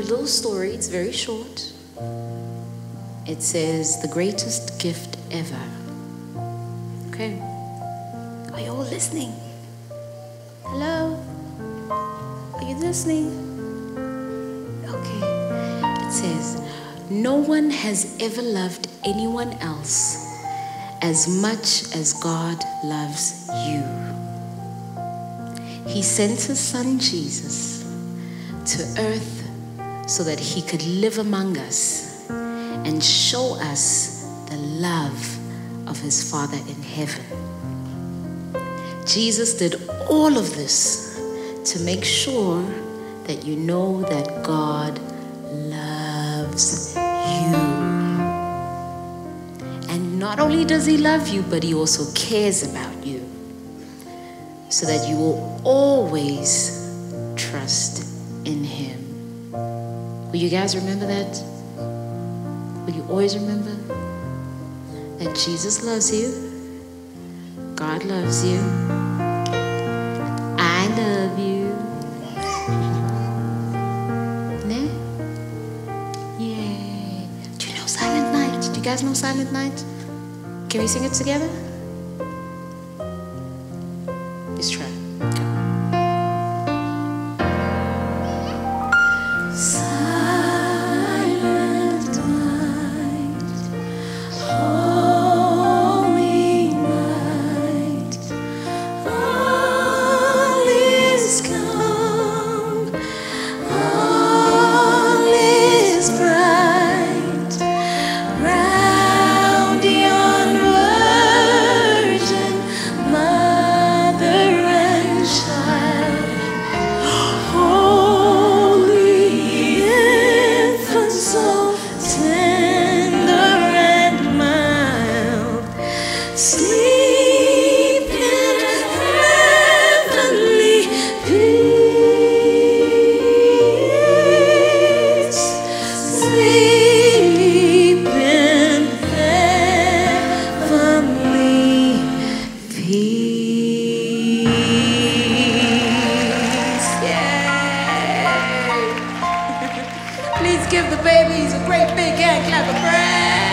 little story. It's very short. It says, the greatest gift ever. Okay. Are you all listening? Hello? Are you listening? Okay. It says, no one has ever loved anyone else as much as God loves you. He sent his son Jesus to earth so that he could live among us and show us the love of his Father in heaven. Jesus did all of this to make sure that you know that God loves you. And not only does he love you, but he also cares about you, so that you will always trust in him. Will you guys remember that? Will you always remember that Jesus loves you, God loves you, I love you. Ne? Yeah. Do you know Silent Night? Do you guys know Silent Night? Can we sing it together? Let's try. Silent night, holy night, all is calm, all is bright, round yon virgin mother and child, holy infant, so tender and mild, sleep in heavenly peace, sleep in heavenly peace. Yay! Please give the babies a great big hand clap of praise.